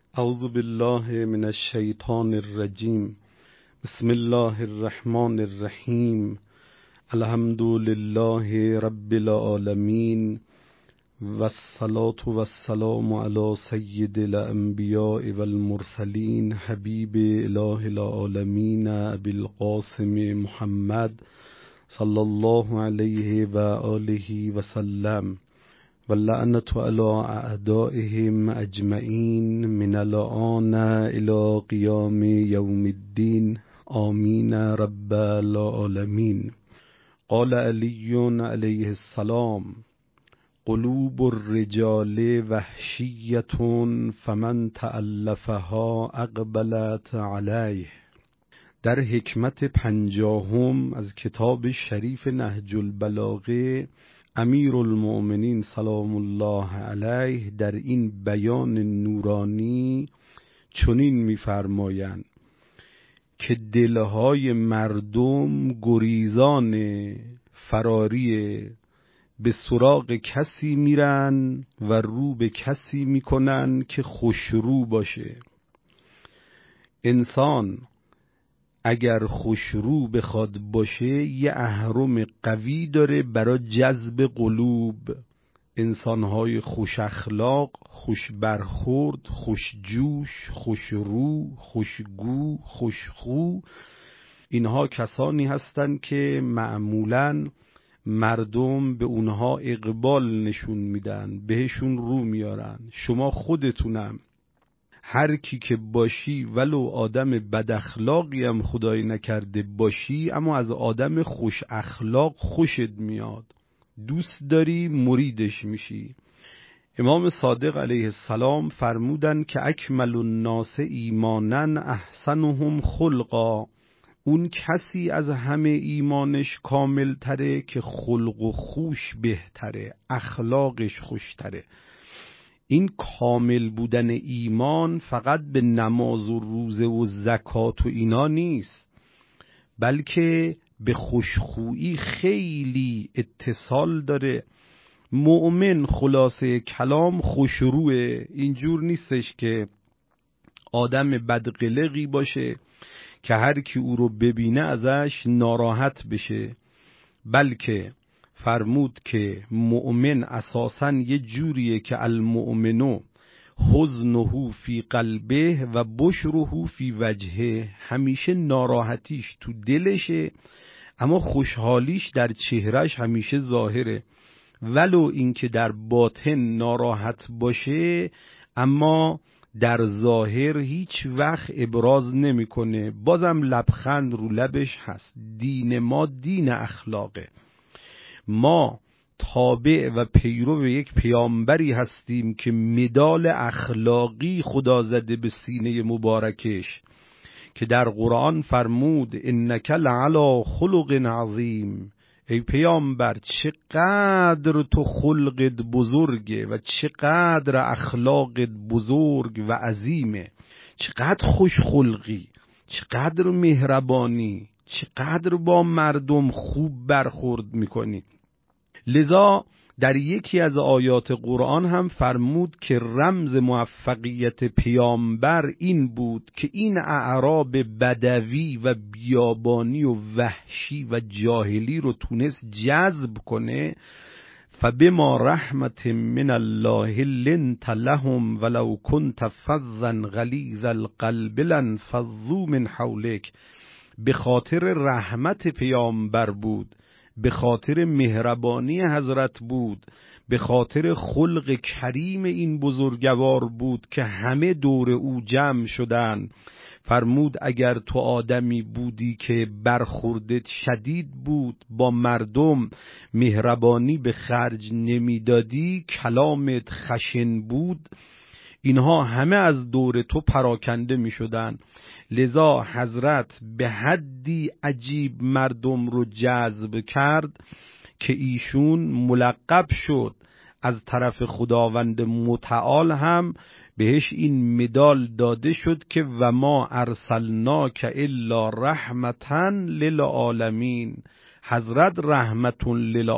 اعوذ بالله من الشیطان الرجیم. بسم الله الرحمن الرحیم. الحمد لله رب العالمین و الصلاة و السلام علی سید الانبیاء والمرسلین حبیب اله العالمین ابی القاسم محمد صلی الله علیه و آله و سلم و لعنت علی اعدائهم اجمعین من الآن الی قیام یوم الدین آمین رب العالمین. قال علی علیه السلام: قلوب الرجال وحشیة فمن تألفها اقبلت علیه. در حکمت 50 از کتاب شریف نهج البلاغه، امیرالمؤمنین سلام الله علیه در این بیان نورانی چنین می‌فرمایند که دلهای مردم گریزان فراری به سراغ کسی میرن و رو به کسی میکنن که خوشرو باشه. انسان اگر خوشرو بخواد باشه یه اهرم قوی داره برای جذب قلوب. انسانهای خوش اخلاق، خوش برخورد، خوش جوش، خوش رو، خوشگو، خوشخو، اینها کسانی هستند که معمولاً مردم به اونها اقبال نشون میدن، بهشون رو میارن. شما خودتونم هر کی که باشی، ولو آدم بد اخلاقی هم خدای نکرده باشی، اما از آدم خوش اخلاق خوشت میاد، دوست داری، مریدش میشی. امام صادق علیه السلام فرمودن که اکمل الناس ایمانا احسنهم خلقا. اون کسی از همه ایمانش کامل تره که خلق و خوش بهتره، اخلاقش خوشتره. این کامل بودن ایمان فقط به نماز و روزه و زکات و اینا نیست، بلکه به خوشخویی خیلی اتصال داره. مؤمن خلاصه کلام خوشروه، اینجور نیستش که آدم بدقلقی باشه که هر کی او رو ببینه ازش ناراحت بشه، بلکه فرمود که مؤمن اساساً یه جوریه که المؤمنو حزنه فی قلبه و بشره فی وجهه. همیشه ناراحتیش تو دلشه اما خوشحالیش در چهرش همیشه ظاهره. ولو اینکه در باطن ناراحت باشه اما در ظاهر هیچ وقت ابراز نمیکنه، بازم لبخند رو لبش هست. دین ما دین اخلاقه. ما تابع و پیرو یک پیامبری هستیم که مدال اخلاقی خدا زده به سینه مبارکش، که در قرآن فرمود انک لعلی خلق عظیم. ای پیامبر چقدر تو خلقت بزرگه و چقدر اخلاقت بزرگ و عظیمه، چقدر خوش خلقی، چقدر مهربانی، چقدر با مردم خوب برخورد میکنی. لذا در یکی از آیات قرآن هم فرمود که رمز موفقیت پیامبر این بود که این اعراب بدوی و بیابانی و وحشی و جاهلی رو تونست جذب کنه. فبما رحمت من الله لنت لهم ولو كنت فظا غلیظ القلب لانفضوا من حولک. به خاطر رحمت پیامبر بود، به خاطر مهربانی حضرت بود، به خاطر خلق کریم این بزرگوار بود که همه دور او جمع شدن. فرمود اگر تو آدمی بودی که برخوردت شدید بود، با مردم مهربانی به خرج نمیدادی، کلامت خشن بود، اینها همه از دور تو پراکنده می شدن. لذا حضرت به حدی عجیب مردم رو جذب کرد که ایشون ملقب شد از طرف خداوند متعال، هم بهش این مدال داده شد که و ما ارسلناک الا رحمتا للعالمین. حضرت رحمت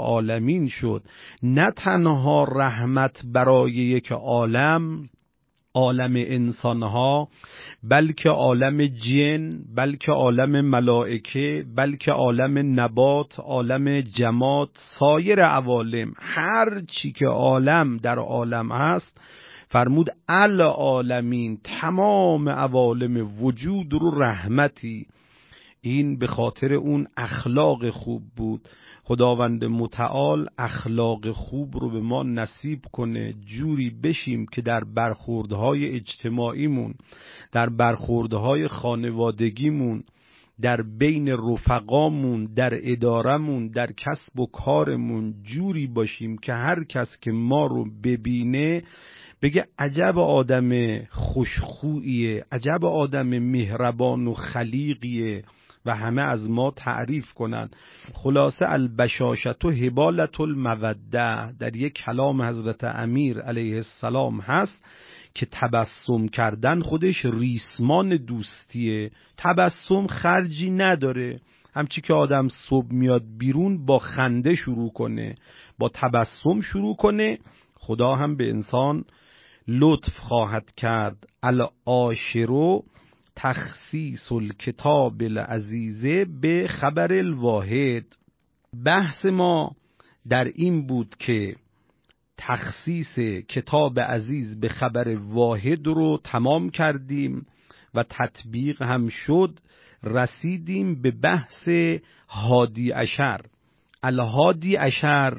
للعالمین شد، نه تنها رحمت برای یک عالم، عالم انسانها، بلکه عالم جن، بلکه عالم ملائکه، بلکه عالم نبات، عالم جماد، سایر عوالم، هر چی که عالم در عالم هست، فرمود العالمین، تمام عوالم وجود رو رحمتی. این به خاطر اون اخلاق خوب بود. خداوند متعال اخلاق خوب رو به ما نصیب کنه، جوری بشیم که در برخوردهای اجتماعیمون، در برخوردهای خانوادگیمون، در بین رفقامون، در ادارمون، در کسب و کارمون جوری باشیم که هر کس که ما رو ببینه بگه عجب آدم خوشخویه، عجب آدم مهربان و خلیقیه و همه از ما تعریف کنن. خلاصه البشاشة هبالة الموده، در یک کلام حضرت امیر علیه السلام هست که تبسم کردن خودش ریسمان دوستیه. تبسم خرجی نداره، همچی که آدم صبح میاد بیرون با خنده شروع کنه، با تبسم شروع کنه، خدا هم به انسان لطف خواهد کرد. العاشرو تخصیص الکتاب العزیزه به خبر الواحد. بحث ما در این بود که تخصیص کتاب عزیز به خبر واحد رو تمام کردیم و تطبیق هم شد. رسیدیم به بحث هادی عشر. الهادی عشر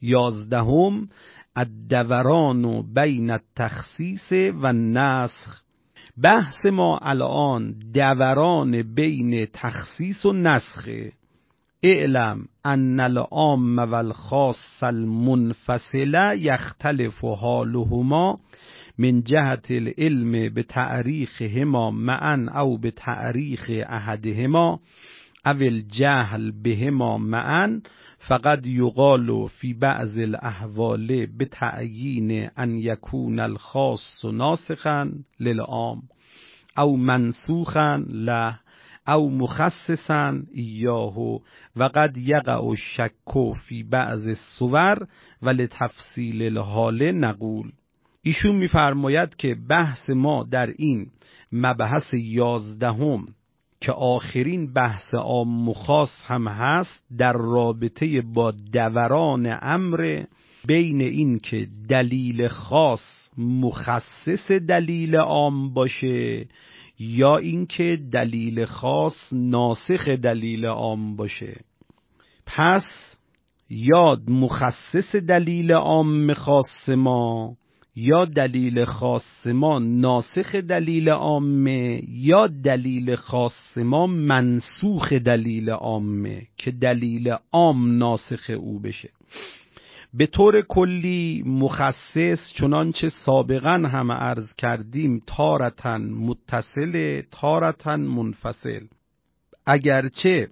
11 الدوران بین التخصیص و النسخ. بحث ما الان دوران بین تخصیص و نسخه. اعلم ان العام و الخاص المنفصل یختلف حالهما من جهت العلم بتأریخهما معا او بتأریخ احدهما او الجهل بهما معا، فقد یقال فی بعض الاحوال بتعیین ان یکون الخاص ناسخا للعام او منسوخا له او مخصصا ایاه، و قد یقع الشک فی بعض الصور و لتفصیل الحال نقول. ایشون میفرماید که بحث ما در این مبحث 11 که آخرین بحث عام و خاص هم هست، در رابطه با دوران امر بین این که دلیل خاص مخصص دلیل عام باشه یا اینکه دلیل خاص ناسخ دلیل عام باشه. پس یا مخصص دلیل عام خاص ما، یا دلیل خاص ما ناسخ دلیل عامه، یا دلیل خاص ما منسوخ دلیل عامه که دلیل عام ناسخ او بشه. به طور کلی مخصص چنانچه سابقا هم عرض کردیم تارتن متصل تارتن منفصل. اگرچه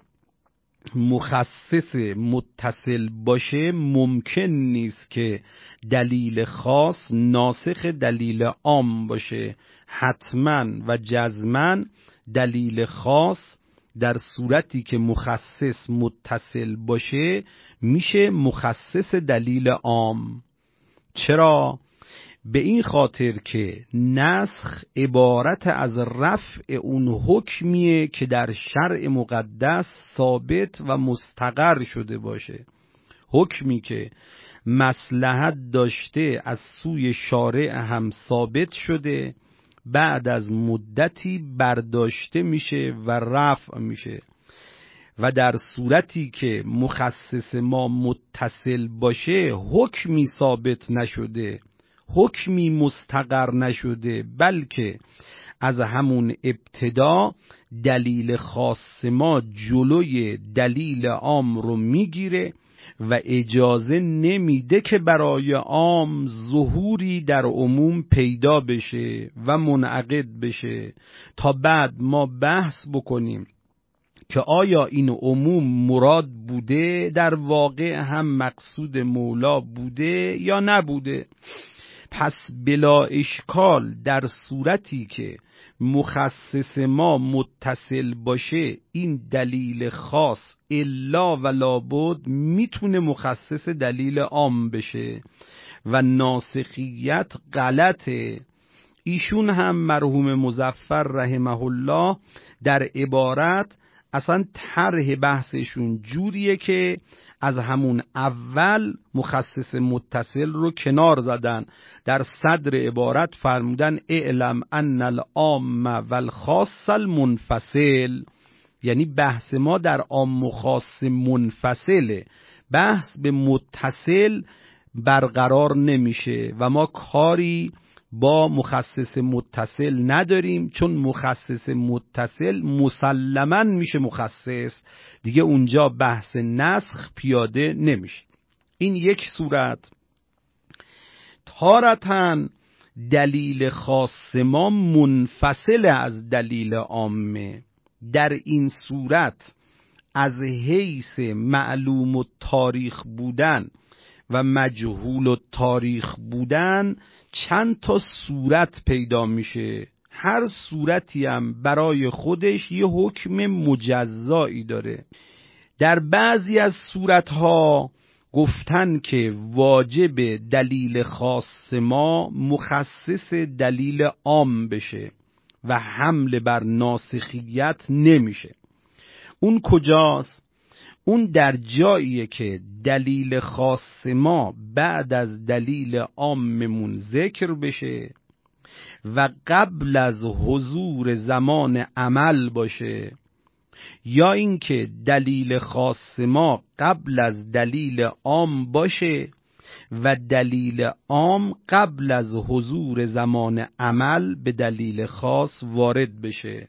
مخصص متصل باشه ممکن نیست که دلیل خاص ناسخ دلیل عام باشه. حتما و جزما دلیل خاص در صورتی که مخصص متصل باشه میشه مخصص دلیل عام. چرا؟ به این خاطر که نسخ عبارت از رفع اون حکمیه که در شرع مقدس ثابت و مستقر شده باشه. حکمی که مصلحت داشته از سوی شارع هم ثابت شده، بعد از مدتی برداشته میشه و رفع میشه. و در صورتی که مخصص ما متصل باشه حکمی ثابت نشده، حکمی مستقر نشده، بلکه از همون ابتدا دلیل خاص ما جلوی دلیل عام رو میگیره و اجازه نمیده که برای عام ظهوری در عموم پیدا بشه و منعقد بشه تا بعد ما بحث بکنیم که آیا این عموم مراد بوده، در واقع هم مقصود مولا بوده یا نبوده. پس بلا اشکال در صورتی که مخصص ما متصل باشه این دلیل خاص الا و لابد میتونه مخصص دلیل عام بشه و ناسخیت غلطه. ایشون هم مرحوم مظفر رحمه الله در عبارت اصلا طرح بحثشون جوریه که از همون اول مخصص متصل رو کنار زدن. در صدر عبارت فرمودن اعلم ان العام والخاص المنفصل، یعنی بحث ما در عام و خاص منفصله، بحث به متصل برقرار نمیشه و ما کاری با مخصص متصل نداریم، چون مخصص متصل مسلماً میشه مخصص، دیگه اونجا بحث نسخ پیاده نمیشه. این یک صورت. تارتاً دلیل خاص ما منفصل از دلیل عامه. در این صورت از حیث معلوم و تاریخ بودن و مجهول و تاریخ بودن چند تا صورت پیدا میشه. هر صورتی هم برای خودش یه حکم مجزایی داره. در بعضی از صورتها گفتن که واجب دلیل خاص ما مخصص دلیل عام بشه و حمل بر ناسخیت نمیشه. اون کجاست؟ اون در جاییه که دلیل خاص ما بعد از دلیل عاممون ذکر بشه و قبل از حضور زمان عمل باشه، یا اینکه دلیل خاص ما قبل از دلیل عام باشه و دلیل عام قبل از حضور زمان عمل به دلیل خاص وارد بشه.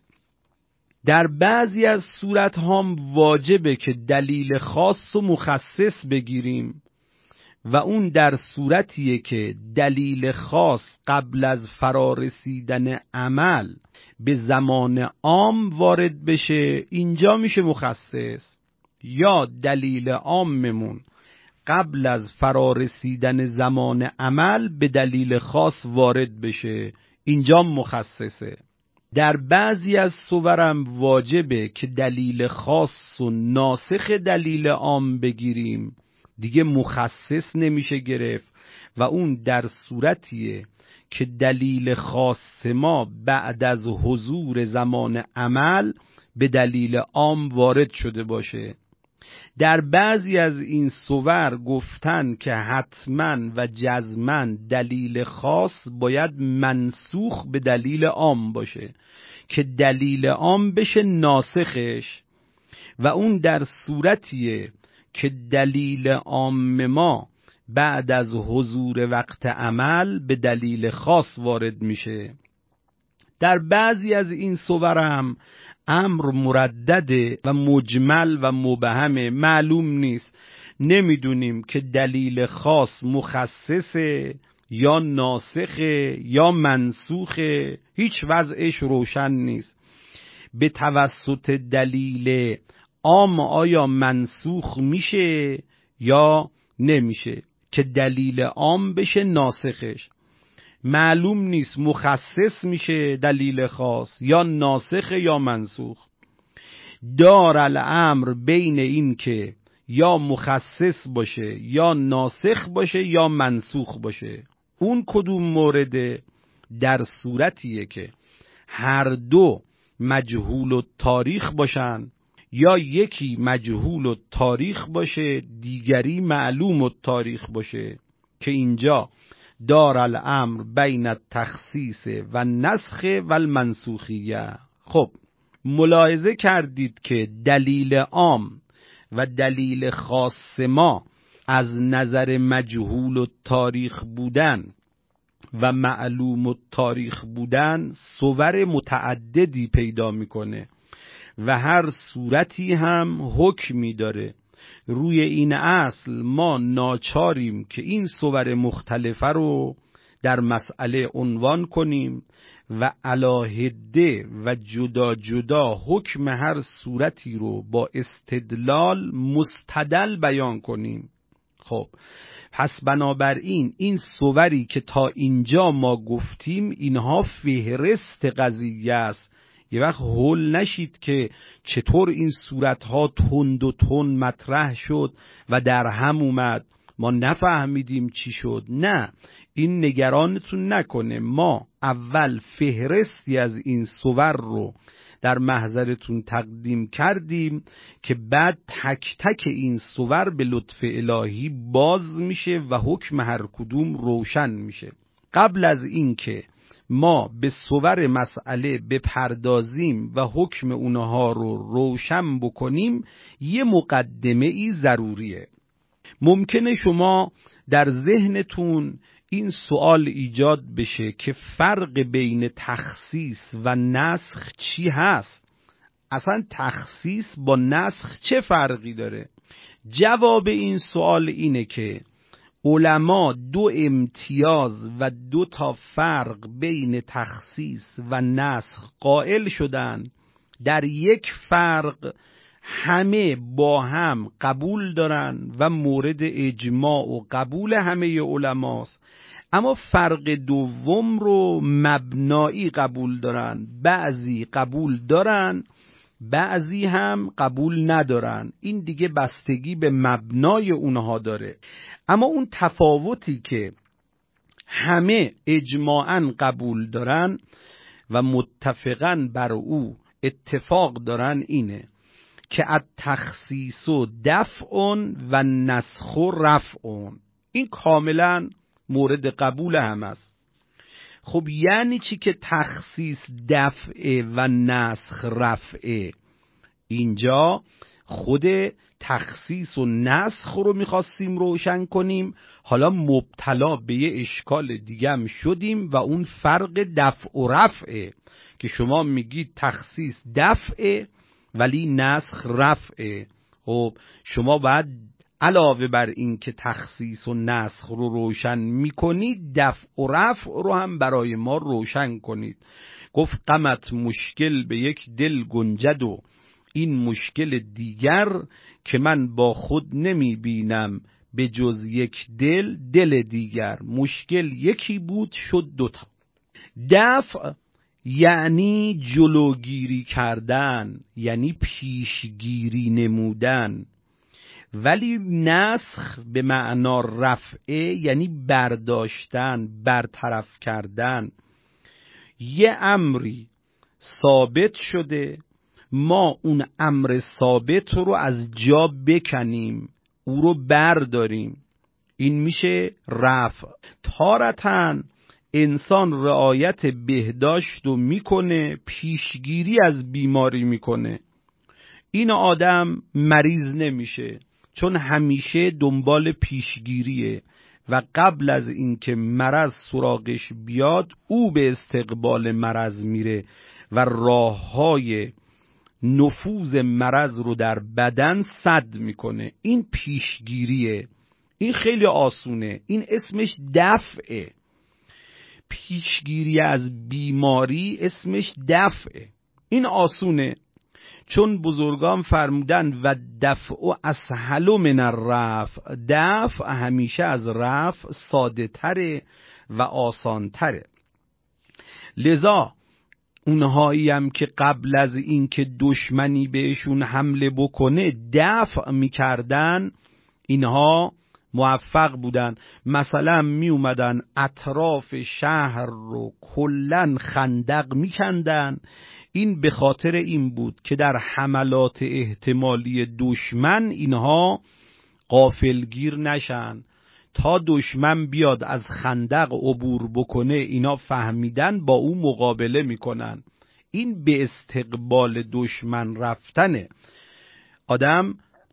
در بعضی از صورت هم واجبه که دلیل خاص و مخصص بگیریم و اون در صورتیه که دلیل خاص قبل از فرارسیدن عمل به زمان عام وارد بشه، اینجا میشه مخصص. یا دلیل عاممون قبل از فرارسیدن زمان عمل به دلیل خاص وارد بشه، اینجا مخصصه. در بعضی از صورم واجبه که دلیل خاص و ناسخ دلیل عام بگیریم، دیگه مخصص نمیشه گرفت و اون در صورتیه که دلیل خاص ما بعد از حضور زمان عمل به دلیل عام وارد شده باشه. در بعضی از این صور گفتن که حتما و جزما دلیل خاص باید منسوخ به دلیل عام باشه که دلیل عام بشه ناسخش، و اون در صورتیه که دلیل عام ما بعد از حضور وقت عمل به دلیل خاص وارد میشه. در بعضی از این صور هم امر مردده و مجمل و مبهمه، معلوم نیست، نمیدونیم که دلیل خاص مخصصه یا ناسخه یا منسوخه، هیچ وضعش روشن نیست. به توسط دلیل عام آیا منسوخ میشه یا نمیشه که دلیل عام بشه ناسخش؟ معلوم نیست مخصص میشه دلیل خاص یا ناسخ یا منسوخ. دار الامر بین این که یا مخصص باشه یا ناسخ باشه یا منسوخ باشه. اون کدوم مورده؟ در صورتیه که هر دو مجهول و تاریخ باشن، یا یکی مجهول و تاریخ باشه دیگری معلوم و تاریخ باشه، که اینجا دار الامر بین التخصیص و نسخ و المنسوخیه. خب ملاحظه کردید که دلیل عام و دلیل خاص ما از نظر مجهول و تاریخ بودن و معلوم و تاریخ بودن صور متعددی پیدا میکنه و هر صورتی هم حکمی داره. روی این اصل ما ناچاریم که این صور مختلفه رو در مسئله عنوان کنیم و علاهده و جدا جدا حکم هر صورتی رو با استدلال مستدل بیان کنیم. خب پس بنابراین این صوری که تا اینجا ما گفتیم اینها فهرست قضیه است. یه وقت هول نشید که چطور این صورتها تند و تند مطرح شد و در هم اومد. ما نفهمیدیم چی شد. نه، این نگرانتون نکنه. ما اول فهرستی از این صور رو در محضرتون تقدیم کردیم که بعد تک تک این صور به لطف الهی باز میشه و حکم هر کدوم روشن میشه. قبل از این که ما به صور مسئله بپردازیم و حکم اونها رو روشن بکنیم، یه مقدمه ای ضروریه. ممکنه شما در ذهنتون این سوال ایجاد بشه که فرق بین تخصیص و نسخ چی هست؟ اصلا تخصیص با نسخ چه فرقی داره؟ جواب این سوال اینه که علما دو امتیاز و دو تا فرق بین تخصیص و نسخ قائل شدن. در یک فرق همه با هم قبول دارن و مورد اجماع و قبول همه علماست، اما فرق دوم رو مبنایی قبول دارن. بعضی قبول دارن، بعضی هم قبول ندارن. این دیگه بستگی به مبنای اونها داره. اما اون تفاوتی که همه اجماعاً قبول دارن و متفقاً بر او اتفاق دارن اینه که التخصیص دفع و نسخ رفع. این کاملا مورد قبول هم است. خب یعنی چی که تخصیص دفع و نسخ رفع؟ اینجا خود تخصیص و نسخ رو میخواستیم روشن کنیم، حالا مبتلا به یه اشکال دیگه هم شدیم و اون فرق دفع و رفعه که شما میگید تخصیص دفعه ولی نسخ رفعه. خب شما باید علاوه بر این که تخصیص و نسخ رو روشن میکنید، دفع و رفع رو هم برای ما روشن کنید. گفت غمت مشکل به یک دل گنجد و این مشکل دیگر که من با خود نمی بینم به جز یک دل دیگر. مشکل یکی بود شد دوتا. دفع یعنی جلوگیری کردن، یعنی پیشگیری نمودن، ولی نسخ به معنا رفعه یعنی برداشتن، برطرف کردن. یه امری ثابت شده، ما اون امر ثابت رو از جا بکنیم، او رو برداریم، این میشه رفع. تارتاً انسان رعایت بهداشت رو میکنه، پیشگیری از بیماری میکنه. این آدم مریض نمیشه چون همیشه دنبال پیشگیریه و قبل از اینکه مرض سراغش بیاد او به استقبال مرض میره و راههای نفوذ مرض رو در بدن سد میکنه. این پیشگیریه. این خیلی آسونه، این اسمش دفعه. پیشگیری از بیماری اسمش دفعه. این آسونه، چون بزرگان فرمودن و دفع اسهل من الرفع. دفع همیشه از رفع ساده تره و آسان تره. لذا اونهایی هم که قبل از این که دشمنی بهشون حمله بکنه دفع میکردن، اینها موفق بودن. مثلا می اومدن اطراف شهر رو کلن خندق میکندن. این به خاطر این بود که در حملات احتمالی دشمن اینها غافلگیر نشن. تا دشمن بیاد از خندق عبور بکنه اینا فهمیدن با او مقابله میکنن. این به استقبال دشمن رفتنه. آدم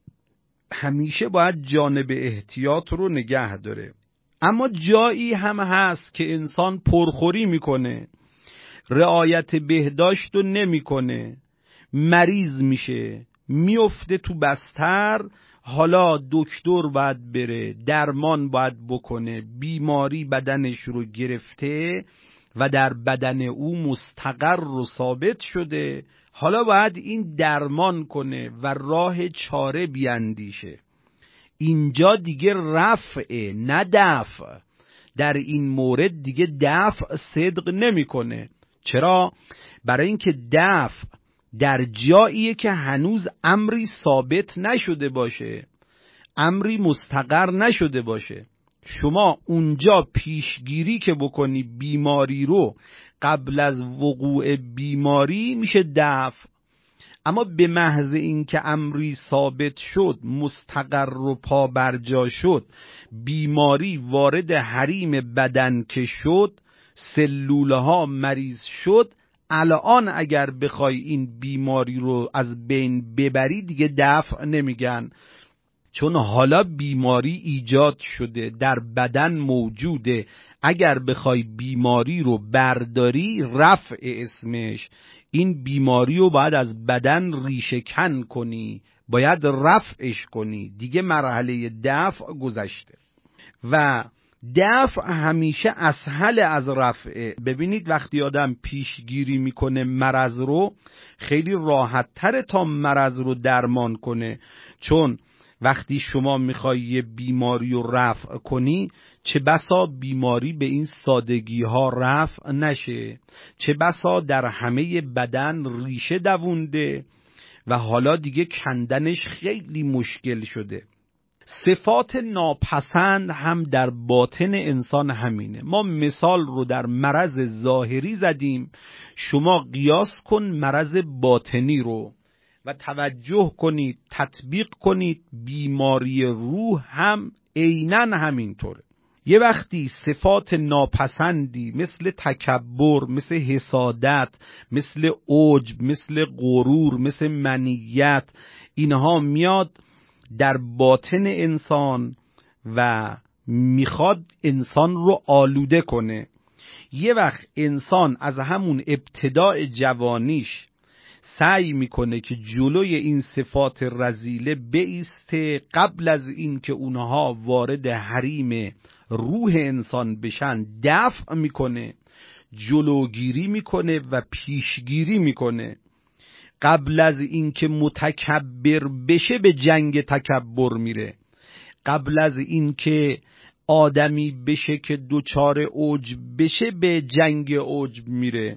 همیشه باید جانب احتیاط رو نگه داره. اما جایی هم هست که انسان پرخوری میکنه، رعایت بهداشت رو نمیکنه، مریض میشه، میفته تو بستر. حالا دکتر باید بره، درمان باید بکنه، بیماری بدنش رو گرفته و در بدن او مستقر و ثابت شده. حالا باید این درمان کنه و راه چاره بیندیشه. اینجا دیگه رفعه نه دفع. در این مورد دیگه دفع صدق نمیکنه. چرا؟ برای اینکه دفع در جاییه که هنوز امری ثابت نشده باشه. امری مستقر نشده باشه. شما اونجا پیشگیری که بکنی بیماری رو قبل از وقوع بیماری میشه دفع. اما به محض اینکه امری ثابت شد، مستقر و پابرجا شد، بیماری وارد حریم بدن که شد، سلوله ها مریض شد، الان اگر بخوای این بیماری رو از بین ببری دیگه دفع نمیگن، چون حالا بیماری ایجاد شده، در بدن موجوده. اگر بخوای بیماری رو برداری رفع اسمش، این بیماری رو باید از بدن ریشه کن کنی، باید رفعش کنی، دیگه مرحله دفع گذشته. و دفع همیشه اسهل از رفعه. ببینید وقتی آدم پیشگیری میکنه مرض رو، خیلی راحت تره تا مرض رو درمان کنه. چون وقتی شما میخوای یه بیماری رو رفع کنی، چه بسا بیماری به این سادگی ها رفع نشه، چه بسا در همه بدن ریشه دوونده و حالا دیگه کندنش خیلی مشکل شده. صفات ناپسند هم در باطن انسان همینه. ما مثال رو در مرض ظاهری زدیم، شما قیاس کن مرض باطنی رو و توجه کنید، تطبیق کنید. بیماری روح هم عیناً همینطوره. یه وقتی صفات ناپسندی مثل تکبر، مثل حسادت، مثل عجب، مثل غرور، مثل منیت، اینها میاد در باطن انسان و میخواد انسان رو آلوده کنه. یه وقت انسان از همون ابتداء جوانیش سعی میکنه که جلوی این صفات رذیله بایسته، قبل از این که اونها وارد حریم روح انسان بشن دفع میکنه، جلوگیری میکنه و پیشگیری میکنه. قبل از این که متکبر بشه به جنگ تکبر میره، قبل از این که آدمی بشه که دوچار عجب بشه به جنگ عجب میره.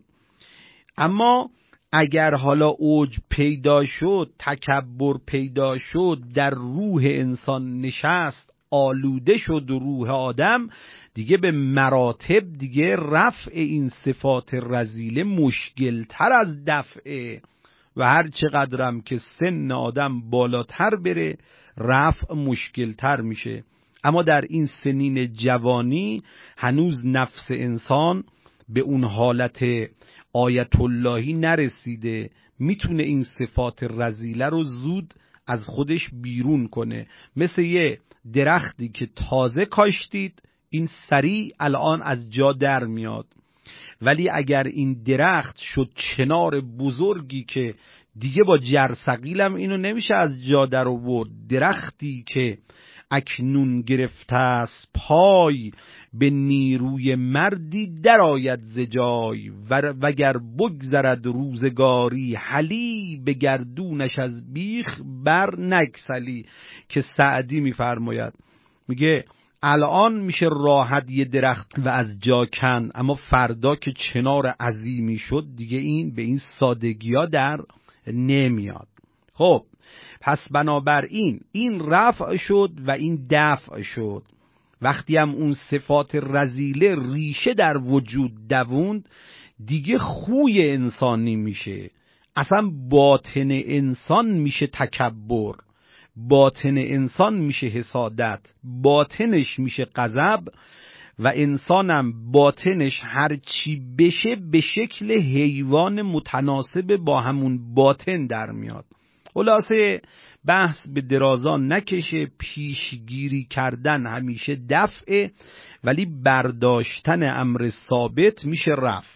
اما اگر حالا عجب پیدا شد، تکبر پیدا شد، در روح انسان نشست، آلوده شد روح آدم، دیگه به مراتب دیگه رفع این صفات رذیله مشکلتر از دفعه و هر چقدرم که سن آدم بالاتر بره رفع مشکلتر میشه. اما در این سنین جوانی هنوز نفس انسان به اون حالت آیت اللهی نرسیده، میتونه این صفات رذیله رو زود از خودش بیرون کنه. مثل یه درختی که تازه کاشتید، این سریع الان از جا در میاد، ولی اگر این درخت شد چنار بزرگی که دیگه با جرثقیلم اینو نمیشه از جا در آورد، درختی که اکنون گرفته است پای، به نیروی مردی در آید ز جای، وگر بگذرد روزگاری حلی، به گردونش از بیخ بر نگسلی. که سعدی میفرماید، میگه الان میشه راحت یه درخت و از جا کن، اما فردا که چنار عظیمی شد دیگه این به این سادگی ها در نمیاد. خب پس بنابراین این رفع شد و این دفع شد. وقتی هم اون صفات رذیله ریشه در وجود دووند، دیگه خوی انسانی میشه، اصلا باطن انسان میشه تکبر، باطن انسان میشه حسادت، باطنش میشه غضب و انسانم باطنش هر چی بشه به شکل حیوان متناسب با همون باطن در میاد. خلاصه بحث به درازان نکشه، پیشگیری کردن همیشه دفعه، ولی برداشتن امر ثابت میشه رفع.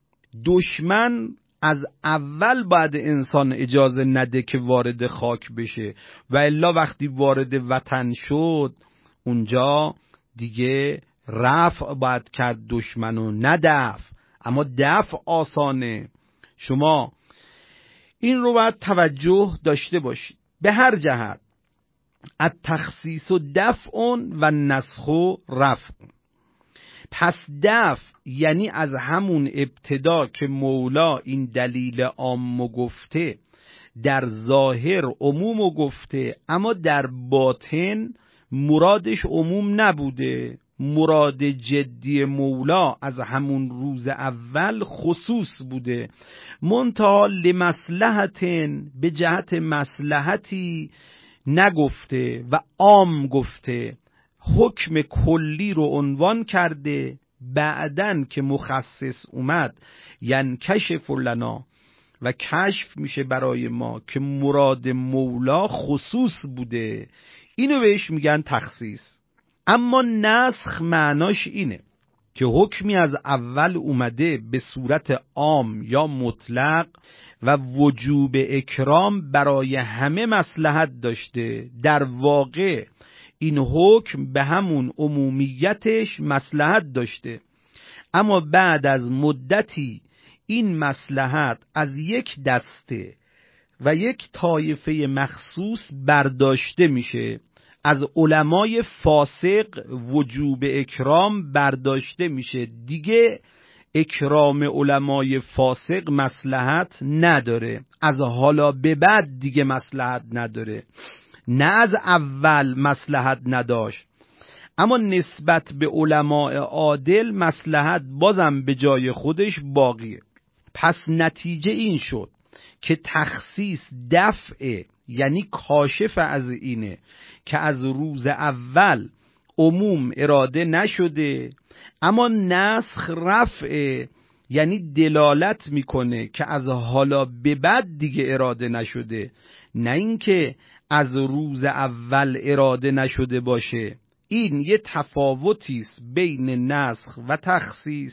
دشمن از اول بعد انسان اجازه نده که وارد خاک بشه و الا وقتی وارد وطن شد اونجا دیگه رفع باید کرد دشمنو، نه دفع. اما دفع آسانه. شما این رو باید توجه داشته باشید به هر جهت. التخصیص و دفع و نسخ و رفع. پس دفع یعنی از همون ابتدا که مولا این دلیل عام گفته، در ظاهر عمومو گفته اما در باطن مرادش عموم نبوده. مراد جدی مولا از همون روز اول خصوص بوده، منتها لمصلحتن، به جهت مصلحتی نگفته و عام گفته، حکم کلی رو عنوان کرده. بعدن که مخصص اومد ینکشف لنا و کشف میشه برای ما که مراد مولا خصوص بوده، اینو بهش میگن تخصیص. اما نسخ معناش اینه که حکمی از اول اومده به صورت عام یا مطلق و وجوب اکرام برای همه مصلحت داشته. در واقع این حکم به همون عمومیتش مصلحت داشته، اما بعد از مدتی این مصلحت از یک دسته و یک طایفه مخصوص برداشته میشه. از علمای فاسق وجوب اکرام برداشته میشه، دیگه اکرام علمای فاسق مصلحت نداره، از حالا به بعد دیگه مصلحت نداره، نه از اول مصلحت نداشت. اما نسبت به علماء عادل مصلحت بازم به جای خودش باقیه. پس نتیجه این شد که تخصیص دفعه، یعنی کاشف از اینه که از روز اول عموم اراده نشده، اما نسخ رفعه، یعنی دلالت میکنه که از حالا به بعد دیگه اراده نشده، نه اینکه از روز اول اراده نشده باشه. این یه تفاوتی است بین نسخ و تخصیص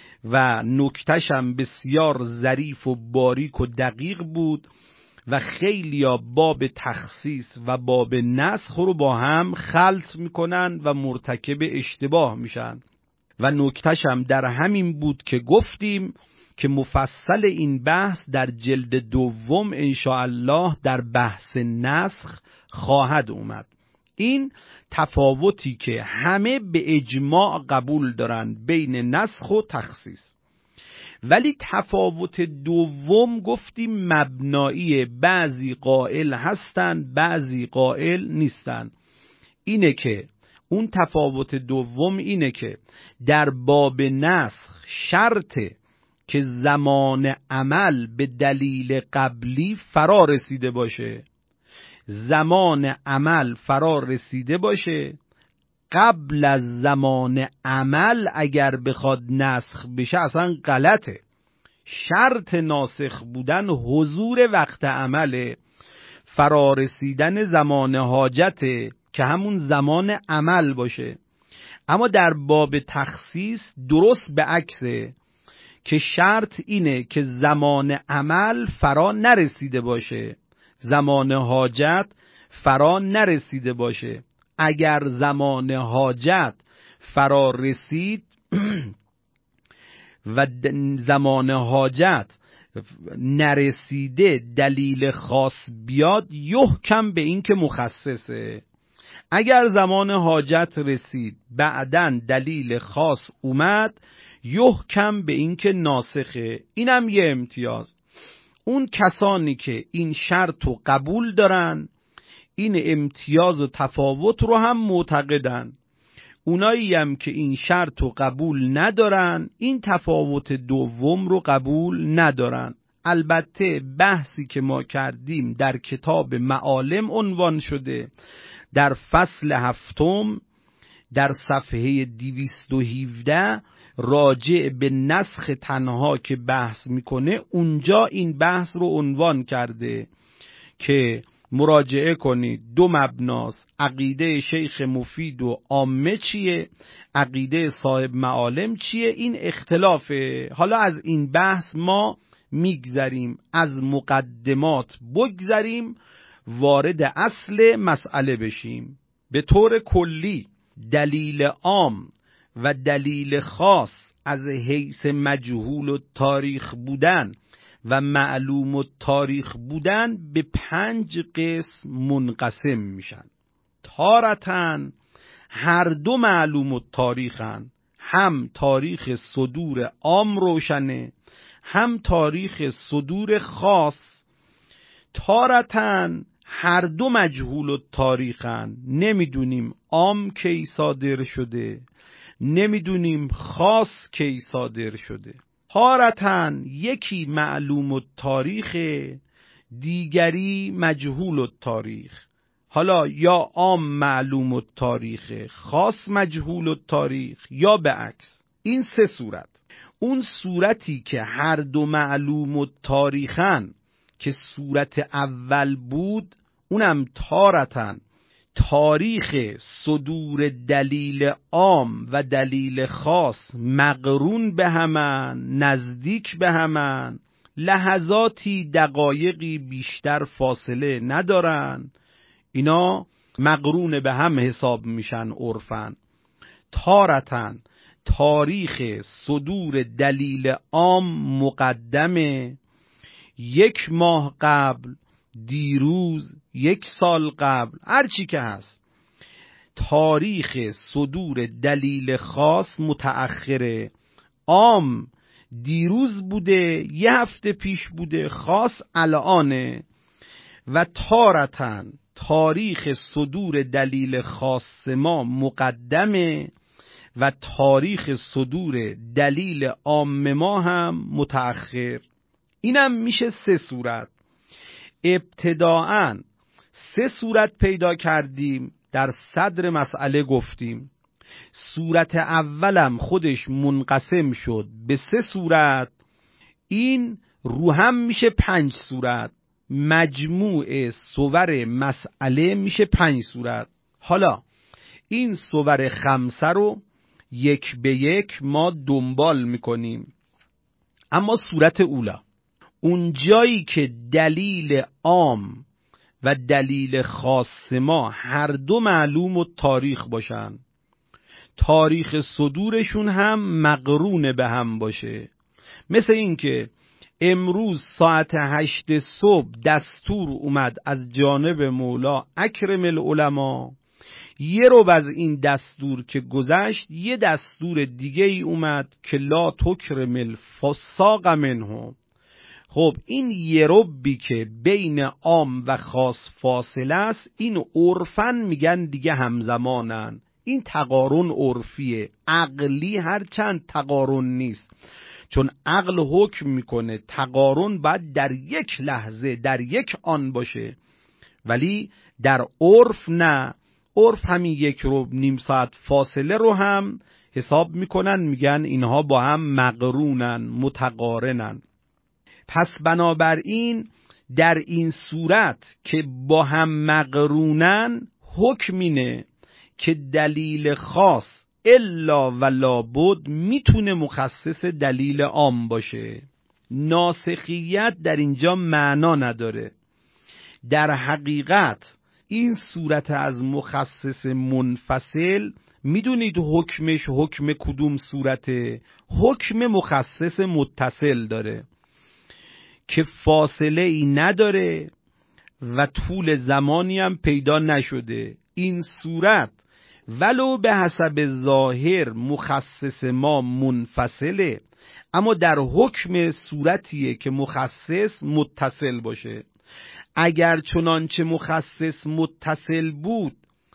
و نکته‌ش هم بسیار ظریف و باریک و دقیق بود و خیلیا باب تخصیص و باب نسخ رو با هم خلط میکنن و مرتکب اشتباه میشن. و نکته‌ش هم در همین بود که گفتیم که مفصل این بحث در جلد دوم انشاءالله در بحث نسخ خواهد اومد. این تفاوتی که همه به اجماع قبول دارن بین نسخ و تخصیص. ولی تفاوت دوم گفتیم مبنایی، بعضی قائل هستن بعضی قائل نیستن. اینه که اون تفاوت دوم اینه که در باب نسخ شرطه که زمان عمل به دلیل قبلی فرا رسیده باشه. زمان عمل فرا رسیده باشه، قبل از زمان عمل اگر بخواد نسخ بشه اصلا غلطه. شرط ناسخ بودن حضور وقت عمله، فرا رسیدن زمان حاجته که همون زمان عمل باشه. اما در باب تخصیص درست به عکسه که شرط اینه که زمان عمل فرا نرسیده باشه، زمان حاجت فرا نرسیده باشه. اگر زمان حاجت فرا رسید و زمان حاجت نرسیده دلیل خاص بیاد، یحکم به این که مخصصه. اگر زمان حاجت رسید بعدن دلیل خاص اومد، یحکم به این که ناسخه. اینم یه امتیاز. اون کسانی که این شرط رو قبول دارن، این امتیاز و تفاوت رو هم معتقدن. اونایی هم که این شرط رو قبول ندارن، این تفاوت دوم رو قبول ندارن. البته بحثی که ما کردیم در کتاب معالم عنوان شده، در فصل 7 در صفحه 217 راجع به نسخ تنها که بحث میکنه، اونجا این بحث رو عنوان کرده که مراجعه کنید. 2 مبناست: عقیده شیخ مفید و عامه چیه، عقیده صاحب معالم چیه. این اختلافه. حالا از این بحث ما میگذریم، از مقدمات بگذریم، وارد اصل مسئله بشیم. به طور کلی دلیل عام و دلیل خاص از حیث مجهول و تاریخ بودن و معلوم و تاریخ بودن به 5 قسم منقسم میشن. تارتن هر دو معلوم و تاریخن، هم تاریخ صدور عام روشنه، هم تاریخ صدور خاص. تارتن هر دو مجهول و تاریخن، نمیدونیم عام کی صادر شده، نمیدونیم خاص کی صادر شده. تارتن یکی معلوم و تاریخ، دیگری مجهول و تاریخ. حالا یا عام معلوم و تاریخ، خاص مجهول و تاریخ، یا به عکس. این سه صورت. اون صورتی که هر دو معلوم و تاریخن که صورت اول بود، اونم تارتن تاریخ صدور دلیل عام و دلیل خاص مقرون به همن، نزدیک به همن، لحظاتی دقایقی بیشتر فاصله ندارن، اینا مقرون به هم حساب میشن عرفن. تارتن تاریخ صدور دلیل عام مقدمه، 1 ماه قبل، دیروز، 1 سال قبل، هر چی که هست. تاریخ صدور دلیل خاص متأخره، عام دیروز بوده، 1 هفته پیش بوده، خاص الانه. و تارتن تاریخ صدور دلیل خاص ما مقدمه و تاریخ صدور دلیل عام ما هم متأخر. اینم میشه 3 صورت. ابتداعاً 3 صورت پیدا کردیم، در صدر مسئله گفتیم. صورت اولم خودش منقسم شد به 3 صورت، این رو هم میشه 5 صورت. مجموع صور مسئله میشه 5 صورت. حالا این صور 5 رو 1 به 1 ما دنبال میکنیم. اما صورت اولا، اون جایی که دلیل عام و دلیل خاص ما هر دو معلوم و تاریخ باشن، تاریخ صدورشون هم مقرون به هم باشه. مثل این که امروز ساعت 8 صبح دستور اومد از جانب مولا اکرم العلماء، یه رو از این دستور که گذشت، یه دستور دیگه ای اومد که لا تکرم الفساق منهم. خب این یه ربی که بین عام و خاص فاصله است، این عرفن میگن دیگه همزمانن. این تقارن عرفیه، عقلی هرچند تقارن نیست، چون عقل حکم میکنه تقارن باید در 1 لحظه در 1 آن باشه، ولی در عرف نه. عرف همین 1 ربع نیم ساعت فاصله رو هم حساب میکنن، میگن اینها با هم مقرونن، متقارنن. پس بنابراین در این صورت که با هم مقرونن، حکم اینه که دلیل خاص الا و لابد میتونه مخصص دلیل عام باشه. ناسخیت در اینجا معنا نداره. در حقیقت این صورت از مخصص منفصل، میدونید حکمش حکم کدوم صورته؟ حکم مخصص متصل داره که فاصله ای نداره و طول زمانی هم پیدا نشده. این صورت ولو به حسب ظاهر مخصص ما منفصله، اما در حکم صورتیه که مخصص متصل باشه. اگر چنانچه مخصص متصل بود،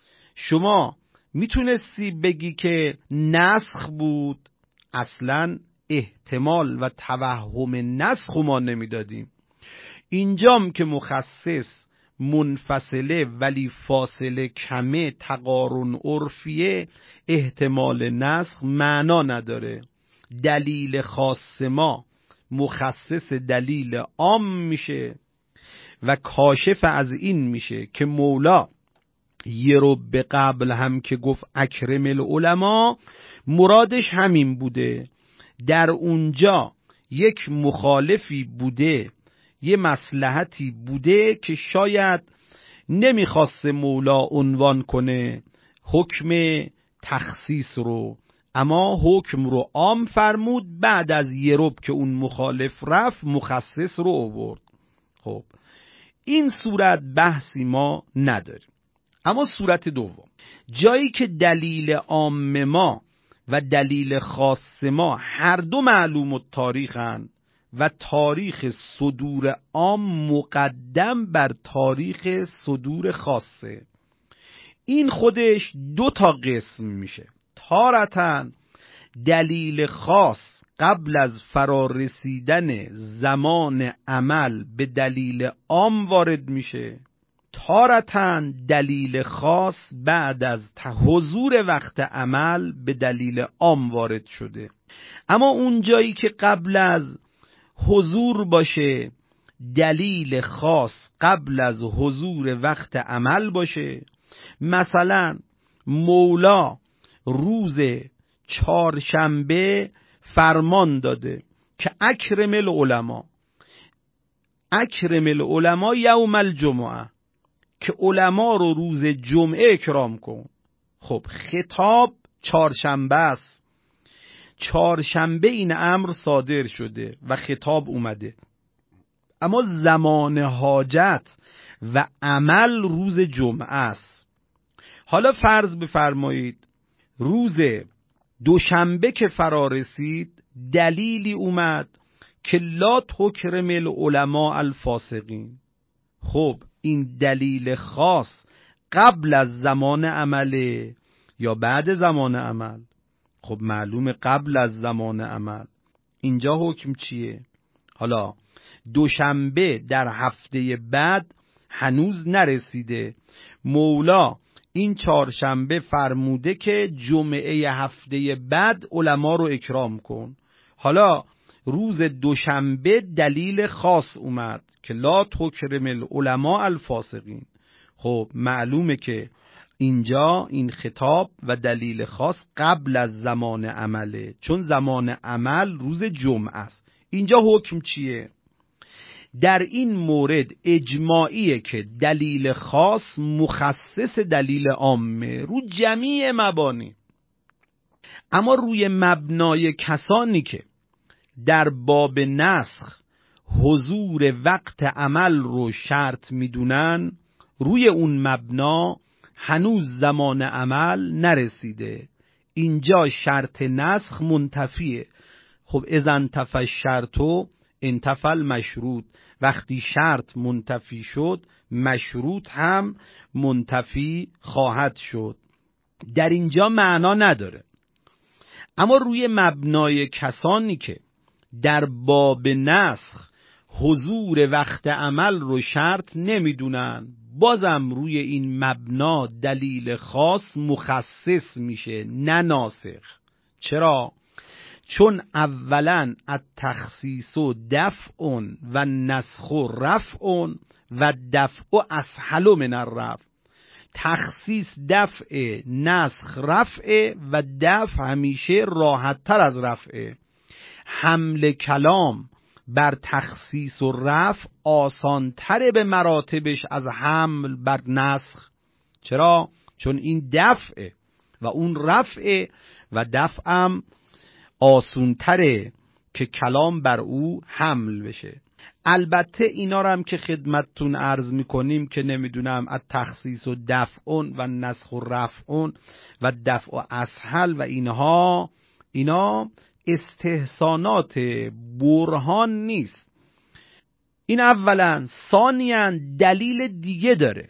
شما میتونستی بگی که نسخ بود، اصلا احتمال و توهم نسخ ما نمیدادیم. اینجام که مخصص منفصله ولی فاصله کمه، تقارن عرفیه، احتمال نسخ معنا نداره. دلیل خاص ما مخصص دلیل عام میشه و کاشف از این میشه که مولا یه رو به قبل هم که گفت اکرم العلماء، مرادش همین بوده. در اونجا 1 مخالفی بوده، یه مصلحتی بوده که شاید نمیخواست مولا عنوان کنه حکم تخصیص رو، اما حکم رو عام فرمود. بعد از یه رب که اون مخالف رفت، مخصص رو آورد. خب این صورت بحثی ما نداریم. اما صورت دوم، جایی که دلیل عام ما و دلیل خاص ما هر دو معلوم التاریخن و تاریخ صدور عام مقدم بر تاریخ صدور خاصه. این خودش 2 تا قسم میشه. تارتن دلیل خاص قبل از فرارسیدن زمان عمل به دلیل عام وارد میشه، تارتن دلیل خاص بعد از حضور وقت عمل به دلیل عام وارد شده. اما اون جایی که قبل از حضور باشه دلیل خاص قبل از حضور وقت عمل باشه، مثلا مولا روز 4شنبه فرمان داده که اکرم العلماء یوم الجمعه، که علما رو روز جمعه اکرام کن. خب خطاب 4شنبه است، 4شنبه این امر صادر شده و خطاب اومده، اما زمان حاجت و عمل روز جمعه است. حالا فرض بفرمایید روز دوشنبه که فرا رسید دلیلی اومد که لا تکرم العلماء الفاسقین. خب این دلیل خاص قبل از زمان عمله یا بعد زمان عمل؟ خب معلومه قبل از زمان عمل. اینجا حکم چیه؟ حالا دوشنبه در هفته بعد هنوز نرسیده، مولا این 4شنبه فرموده که جمعه هفته بعد علما رو اکرام کن. حالا روز دوشنبه دلیل خاص اومد که لا تکرم العلماء الفاسقین. خب معلومه که اینجا این خطاب و دلیل خاص قبل از زمان عمله، چون زمان عمل روز جمعه است. اینجا حکم چیه؟ در این مورد اجماعیه که دلیل خاص مخصص دلیل عامه رو جمیع مبانی. اما روی مبنای کسانی که در باب نسخ حضور وقت عمل رو شرط میدونن، روی اون مبنا هنوز زمان عمل نرسیده، اینجا شرط نسخ منتفیه. خب اذا انتفى الشرط انتفى المشروط، وقتی شرط منتفی شد مشروط هم منتفی خواهد شد. در اینجا معنا نداره. اما روی مبنای کسانی که در باب نسخ حضور وقت عمل رو شرط نمیدونن، بازم روی این مبنا دلیل خاص مخصص میشه نه ناسخ. چرا؟ چون اولا التخصیص دفع و نسخ رفع و دفع اسهل من الرفع. تخصیص دفع، نسخ رفع و دفع همیشه راحت تر از رفع. حمل کلام بر تخصیص و رفع آسان تره به مراتبش از حمل بر نسخ. چرا؟ چون این دفعه و اون رفعه و دفعم آسون تره که کلام بر او حمل بشه. البته اینا رو هم که خدمتتون عرض میکنیم که نمیدونم از تخصیص و دفع و نسخ و رفع و دفع و اسهل و اینا استحسانات برهان نیست. این اولا. ثانیاً دلیل دیگه داره،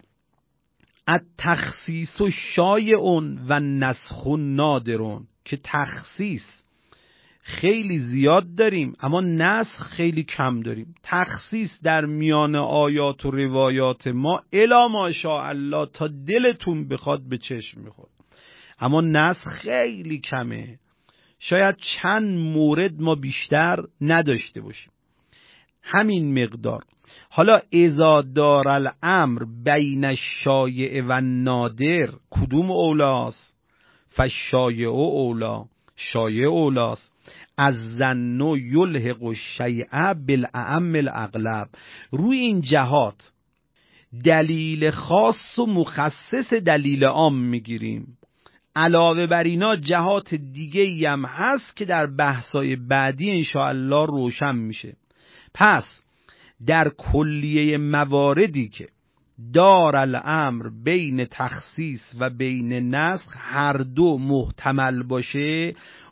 التخصیص و شایعون و نسخ و نادرون، که تخصیص خیلی زیاد داریم اما نسخ خیلی کم داریم. تخصیص در میان آیات و روایات ما الا ماشاءالله تا دلتون بخواد به چشم میخواد، اما نسخ خیلی کمه. شاید چند مورد ما بیشتر نداشته باشیم، همین مقدار. حالا اذا دار الامر بین الشایع و نادر کدوم اولاست؟ فالشایع اولا، شایع اولاست. از ظن یلحق الشیء بالاعم الاغلب. روی این جهات دلیل خاص و مخصص دلیل عام میگیریم. علاوه بر اینا جهات دیگه هم هست که در بحثای بعدی انشاءالله روشن میشه. پس در کلیه مواردی که دار الامر بین تخصیص و بین نسخ هر دو محتمل باشه،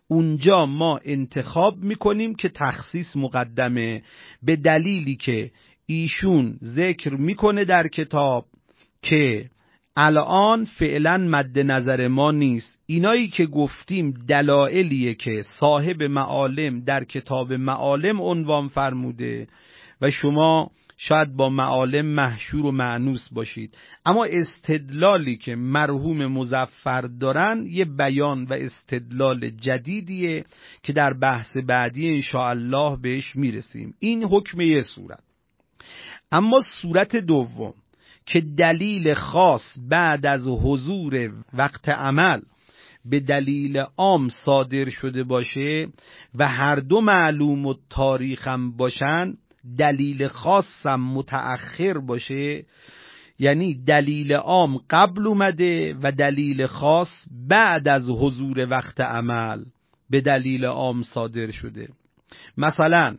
اونجا ما انتخاب میکنیم که تخصیص مقدمه، به دلیلی که ایشون ذکر میکنه در کتاب که الان فعلا مد نظر ما نیست. اینایی که گفتیم دلایلیه که صاحب معالم در کتاب معالم عنوان فرموده و شما شاید با معالم محشور و مأنوس باشید، اما استدلالی که مرحوم مظفر دارن یه بیان و استدلال جدیدیه که در بحث بعدی انشاءالله بهش میرسیم. این حکم یه صورت. اما صورت دوم که دلیل خاص بعد از حضور وقت عمل به دلیل عام صادر شده باشه و هر دو معلوم و تاریخ هم باشن، دلیل خاصم متأخر باشه، یعنی دلیل عام قبل اومده و دلیل خاص بعد از حضور وقت عمل به دلیل عام صادر شده. مثلا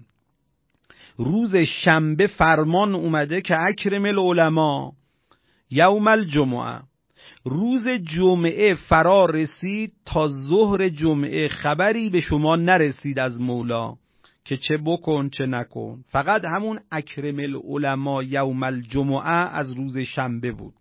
روز شنبه فرمان اومده که اکرم العلماء یوم الجمعه، روز جمعه فرا رسید، تا ظهر جمعه خبری به شما نرسید از مولا که چه بکن چه نکن، فقط همون اکرم العلماء یوم الجمعه از روز شنبه بود.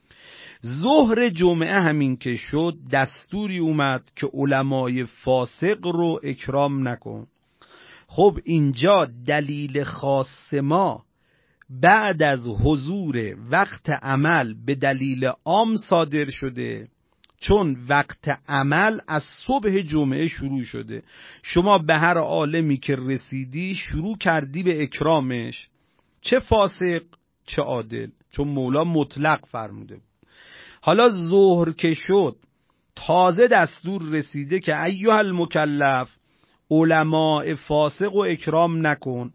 ظهر جمعه همین که شد دستوری اومد که علمای فاسق رو اکرام نکن. خب اینجا دلیل خاص ما بعد از حضور وقت عمل به دلیل عام صادر شده، چون وقت عمل از صبح جمعه شروع شده. شما به هر عالمی که رسیدی شروع کردی به اکرامش، چه فاسق چه عادل، چون مولا مطلق فرموده. حالا ظهر که شد تازه دستور رسیده که ایها المکلف علماء فاسق و اکرام نکن.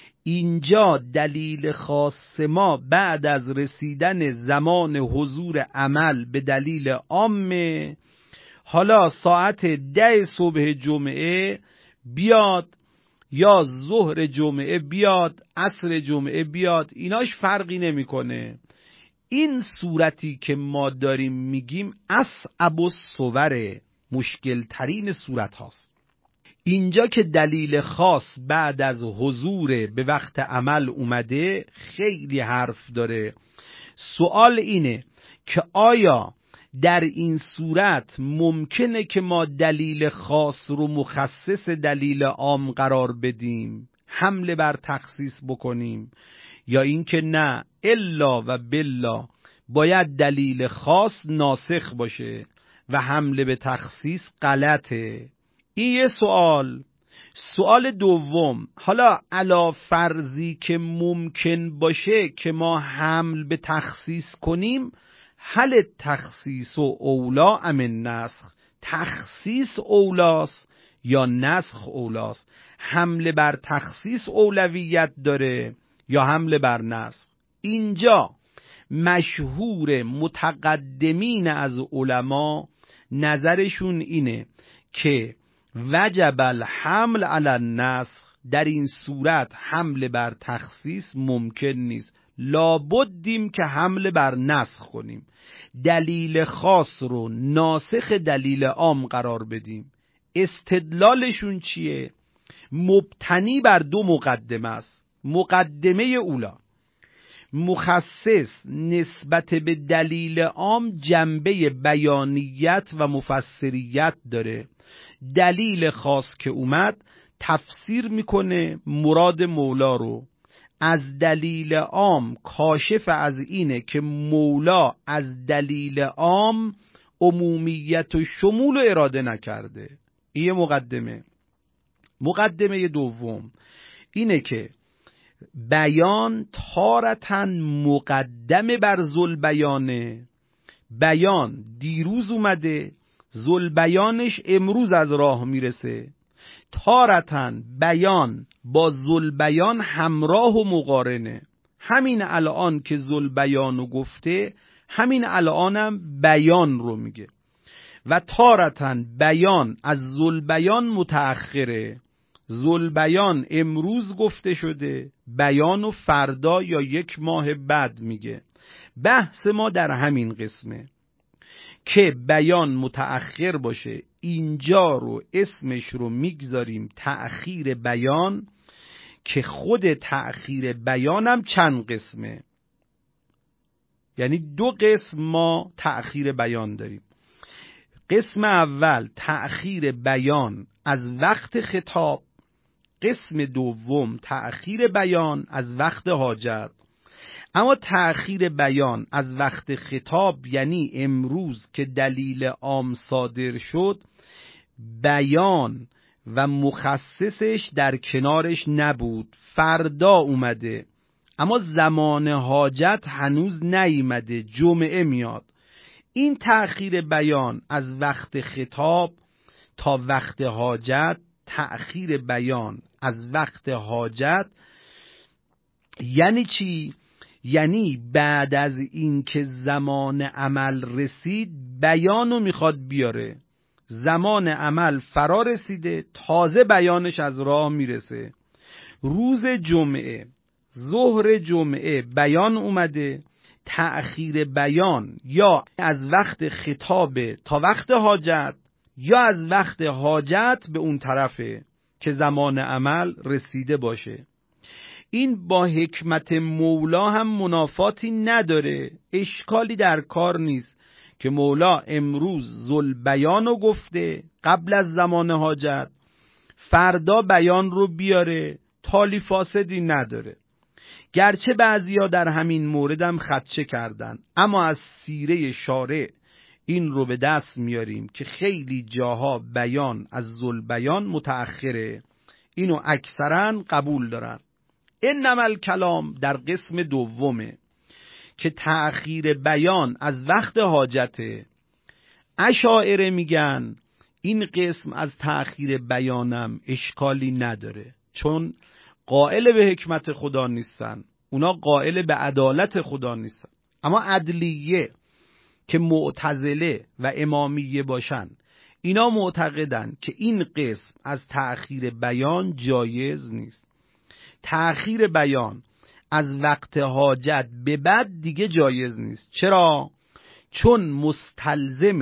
اینجا دلیل خاص ما بعد از رسیدن زمان حضور عمل به دلیل عامه. حالا ساعت 10 صبح جمعه بیاد یا ظهر جمعه بیاد، عصر جمعه بیاد، ایناش فرقی نمیکنه. این صورتی که ما داریم میگیم اصعب الصور، مشکل ترین صورت هاست. اینجا که دلیل خاص بعد از حضور به وقت عمل اومده خیلی حرف داره. سوال اینه که آیا در این صورت ممکنه که ما دلیل خاص رو مخصص دلیل عام قرار بدیم، حمله بر تخصیص بکنیم، یا اینکه نه الا و بالله باید دلیل خاص ناسخ باشه و حمله به تخصیص غلطه؟ این یه سوال. سوال دوم، حالا علا فرضی که ممکن باشه که ما حمل به تخصیص کنیم، هل تخصیص و اولا ام نسخ، تخصیص اولاست یا نسخ اولاست؟ حمله بر تخصیص اولویت داره یا حمله بر نسخ؟ اینجا مشهور متقدمین از علما نظرشون اینه که وجب الحمل علی النسخ، در این صورت حمله بر تخصیص ممکن نیست، لابدیم که حمله بر نسخ کنیم، دلیل خاص رو ناسخ دلیل عام قرار بدیم. استدلالشون چیه؟ مبتنی بر دو مقدمه است. مقدمه اولا، مخصص نسبت به دلیل عام جنبه بیانیت و مفسریت داره. دلیل خاص که اومد تفسیر میکنه مراد مولا رو. از دلیل عام کاشف از اینه که مولا از دلیل عام عمومیت و شمول و اراده نکرده. این مقدمه. مقدمه دوم اینه که بیان تارتن مقدمه بر ذوالبیانه. بیان دیروز اومده، ذوالبیانش امروز از راه میرسه. تارتن بیان با ذوالبیان همراه و مقارنه. همین الان که ذوالبیانو گفته، همین الانم بیان رو میگه. و تارتن بیان از ذوالبیان متأخره. ذوالبیان امروز گفته شده، بیان و فردا یا یک ماه بعد میگه. بحث ما در همین قسمه که بیان متأخر باشه، اینجا رو اسمش رو میگذاریم تأخیر بیان، که خود تأخیر بیانم چند قسمه. یعنی 2 قسم ما تأخیر بیان داریم. قسم اول تأخیر بیان از وقت خطاب، قسم دوم تأخیر بیان از وقت حاجت. اما تأخیر بیان از وقت خطاب یعنی امروز که دلیل عام صادر شد، بیان و مخصصش در کنارش نبود، فردا اومده، اما زمان حاجت هنوز نیامده، جمعه میاد. این تأخیر بیان از وقت خطاب تا وقت حاجت، تأخیر بیان از وقت حاجت یعنی چی؟ یعنی بعد از اینکه زمان عمل رسید، بیانو میخواد بیاره. زمان عمل فرا رسیده، تازه بیانش از راه میرسه. روز جمعه، ظهر جمعه بیان اومده، تأخیر بیان یا از وقت خطاب تا وقت حاجت یا از وقت حاجت به اون طرفه که زمان عمل رسیده باشه. این با حکمت مولا هم منافاتی نداره، اشکالی در کار نیست که مولا امروز ذوالبیانو گفته قبل از زمان حاجت، فردا بیان رو بیاره، تالی فاسدی نداره. گرچه بعضیا در همین موردم خدشه کردن، اما از سیره شارع این رو به دست میاریم که خیلی جاها بیان از ذوالبیان متأخره، اینو اکثرا قبول دارن. انما الکلام در قسم دومه که تأخیر بیان از وقت حاجته. اشاعره میگن این قسم از تأخیر بیانم اشکالی نداره، چون قائل به حکمت خدا نیستن، اونا قائل به عدالت خدا نیستن. اما عدلیه که معتزله و امامیه باشن، اینا معتقدن که این قسم از تأخیر بیان جایز نیست. تأخیر بیان از وقت حاجت به بعد دیگه جایز نیست. چرا؟ چون مستلزم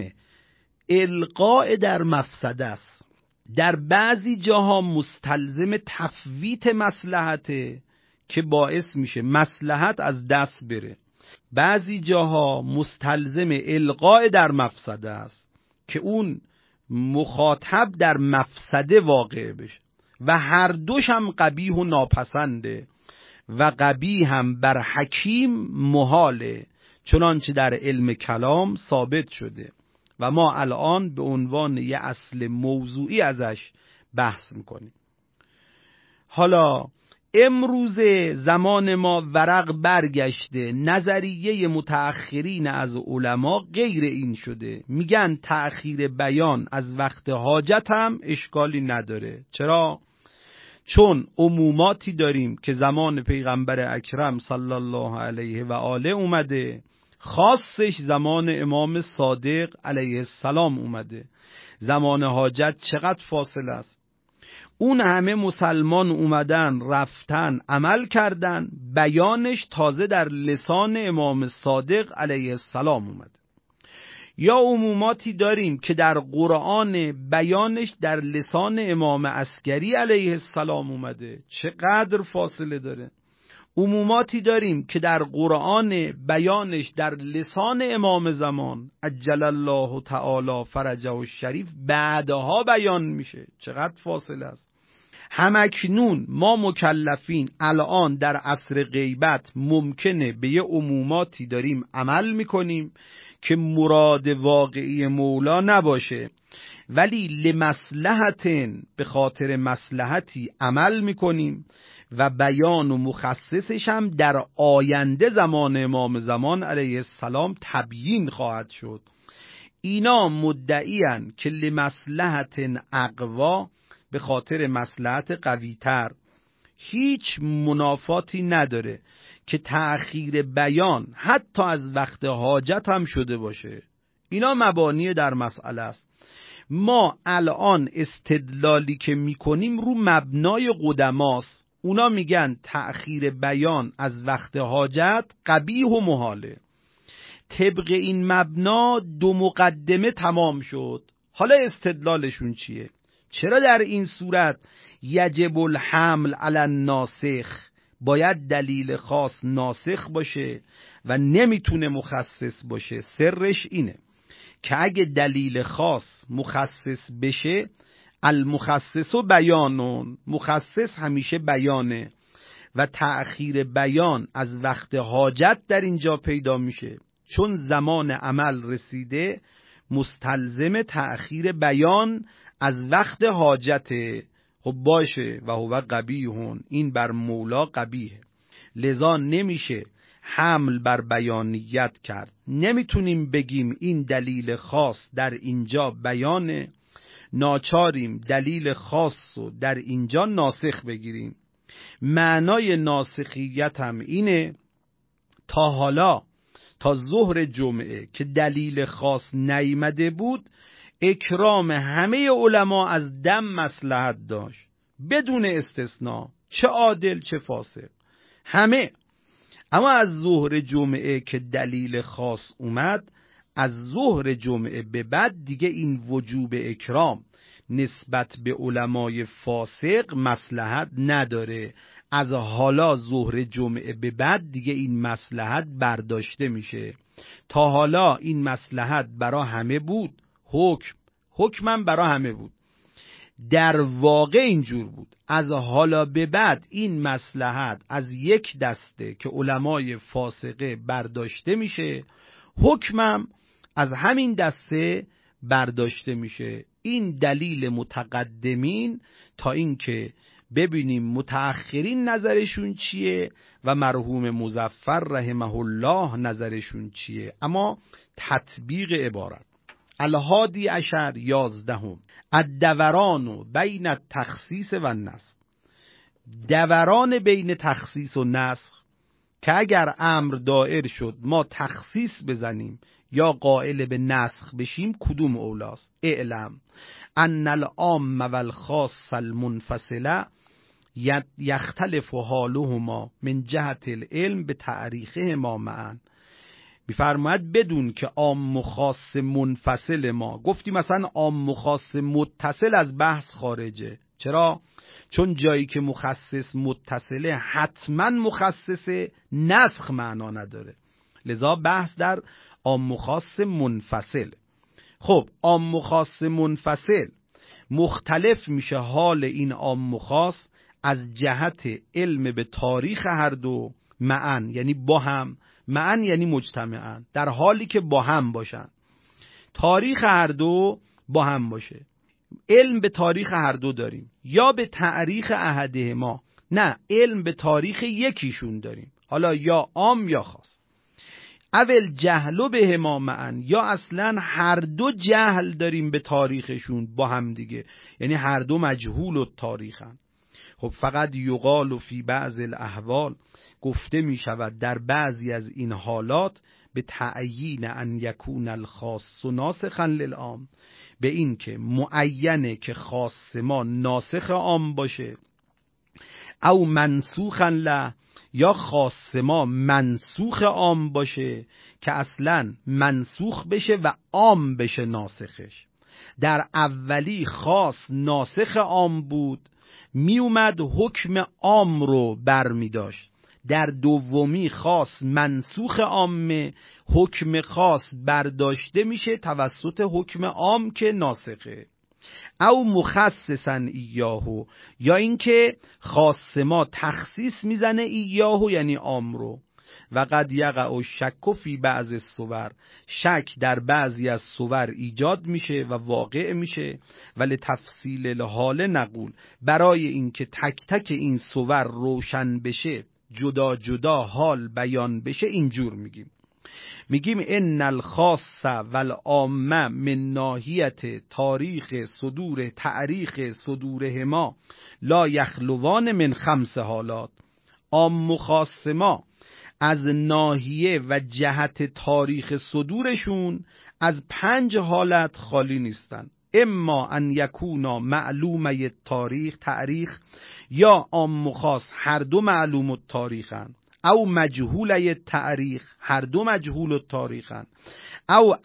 القاء در مفسده است. در بعضی جاها مستلزم تفویت مصلحته که باعث میشه مصلحت از دست بره، بعضی جاها مستلزم القاء در مفسده است که اون مخاطب در مفسده واقع بشه و هر دوش هم قبیح و ناپسنده و قبیح هم بر حکیم محاله، چنانچه در علم کلام ثابت شده و ما الان به عنوان یه اصل موضوعی ازش بحث میکنیم. حالا امروزه زمان ما ورق برگشته، نظریه متأخرین از علما غیر این شده، میگن تأخیر بیان از وقت حاجت هم اشکالی نداره. چرا؟ چون عموماتی داریم که زمان پیغمبر اکرم صلی الله علیه و آله اومده، خاصش زمان امام صادق علیه السلام اومده. زمان حاجت چقدر فاصله است؟ اون همه مسلمان اومدن رفتن عمل کردن، بیانش تازه در لسان امام صادق علیه السلام اومده. یا عموماتی داریم که در قرآن بیانش در لسان امام عسکری علیه السلام اومده، چقدر فاصله داره. عموماتی داریم که در قرآن بیانش در لسان امام زمان عجل الله تعالی فرجه الشریف بعدها بیان میشه، چقدر فاصله است. همکنون ما مکلفین الان در عصر غیبت ممکنه به یه عموماتی داریم عمل میکنیم که مراد واقعی مولا نباشه، ولی لمصلحتن به خاطر مصلحتی عمل میکنیم و بیان و مخصصش هم در آینده زمان امام زمان علیه السلام تبیین خواهد شد. اینا مدعیان که لمصلحت اقوا، به خاطر مصلحت قوی‌تر. هیچ منافاتی نداره که تأخیر بیان حتی از وقت حاجت هم شده باشه. اینا مبانی در مسئله است. ما الان استدلالی که میکنیم رو مبنای قدماست. اونا میگن تأخیر بیان از وقت حاجت قبیح و محاله. طبق این مبنا 2 مقدمه تمام شد. حالا استدلالشون چیه؟ چرا در این صورت یجب الحمل علی الناسخ، باید دلیل خاص ناسخ باشه و نمیتونه مخصص باشه؟ سرش اینه که اگه دلیل خاص مخصص بشه، المخصص و بیانون، مخصص همیشه بیانه و تأخیر بیان از وقت حاجت در اینجا پیدا میشه، چون زمان عمل رسیده مستلزم تأخیر بیان از وقت حاجته. خب باشه، و هو قبیحون، این بر مولا قبیحه، لذا نمیشه حمل بر بیانیت کرد. نمیتونیم بگیم این دلیل خاص در اینجا بیانه، ناچاریم دلیل خاص رو در اینجا ناسخ بگیریم. معنای ناسخیت هم اینه تا حالا، تا ظهر جمعه که دلیل خاص نیامده بود، اکرام همه علما از دم مصلحت داشت بدون استثناء، چه عادل چه فاسق، همه. اما از ظهر جمعه که دلیل خاص اومد، از ظهر جمعه به بعد دیگه این وجوب اکرام نسبت به علمای فاسق مصلحت نداره. از حالا ظهر جمعه به بعد دیگه این مصلحت برداشته میشه. تا حالا این مصلحت برا همه بود، حکمم برا همه بود، در واقع اینجور بود. از حالا به بعد این مصلحت از یک دسته که علمای فاسقه برداشته میشه، حکمم از همین دسته برداشته میشه. این دلیل متقدمین تا اینکه ببینیم متأخرین نظرشون چیه و مرحوم مظفر رحمه الله نظرشون چیه. اما تطبیق عبارت الهادی عشر 11 الدوران بین التخصیص و النسخ، دوران بین تخصیص و نسخ، که اگر امر دائر شد ما تخصیص بزنیم یا قائل به نسخ بشیم، کدوم اولاست؟ اعلم ان العام و الخاص المنفصل یختلف حالهما من جهت العلم به تاریخهما معا. میفرماید بدون که عام و خاص منفصل ما، گفتیم مثلا عام و خاص متصل از بحث خارجه. چرا؟ چون جایی که مخصص متصله حتما مخصص نسخ معنا نداره، لذا بحث در عام و خاص منفصل. خب عام و خاص منفصل مختلف میشه حال این عام و خاص از جهت علم به تاریخ هر دو، معن یعنی با هم، معن یعنی مجتمعن، در حالی که با هم باشن، تاریخ هر دو با هم باشه. علم به تاریخ هر دو داریم، یا به تاریخ احدهما، نه علم به تاریخ یکیشون داریم، حالا یا عام یا خاص. اول جهل به ما معن، یا اصلا هر دو جهل داریم به تاریخشون با هم دیگه، یعنی هر دو مجهول التاریخن. خب فقط یقال فی بعض الاحوال، گفته می شود در بعضی از این حالات، به تعیین ان یکون الخاص ناسخا للعام، به این که معینه که خاص ما ناسخ عام باشه، او منسوخا له، یا خاص ما منسوخ عام باشه که اصلا منسوخ بشه و عام بشه ناسخش. در اولی خاص ناسخ عام بود، می اومد حکم عام رو بر می داشت. در دومی خاص منسوخ عامه، حکم خاص برداشته میشه توسط حکم عام که ناسخه. او مخصصا ایاهو، یا اینکه خاص ما تخصیص میزنه ایاهو یعنی عام رو. و قد یقع شک فی بعض الصور، شک در بعضی از صور ایجاد میشه و واقع میشه. ولی تفصیل الحال نقول، برای اینکه تک تک این صور روشن بشه، جدا جدا حال بیان بشه، اینجور میگیم ان الخاص والعامه من ناحیت تاریخ صدور تاریخ صدورهما لا یخلوان من 5 حالات. عام و خاص ما از ناحیه و جهت تاریخ صدورشون از 5 حالت خالی نیستن. اما ان یکونا معلومه تاریخ، یا عام و خاص هر دو معلوم التاریخن، او مجهولی تاریخ، هر دو مجهول التاریخن، او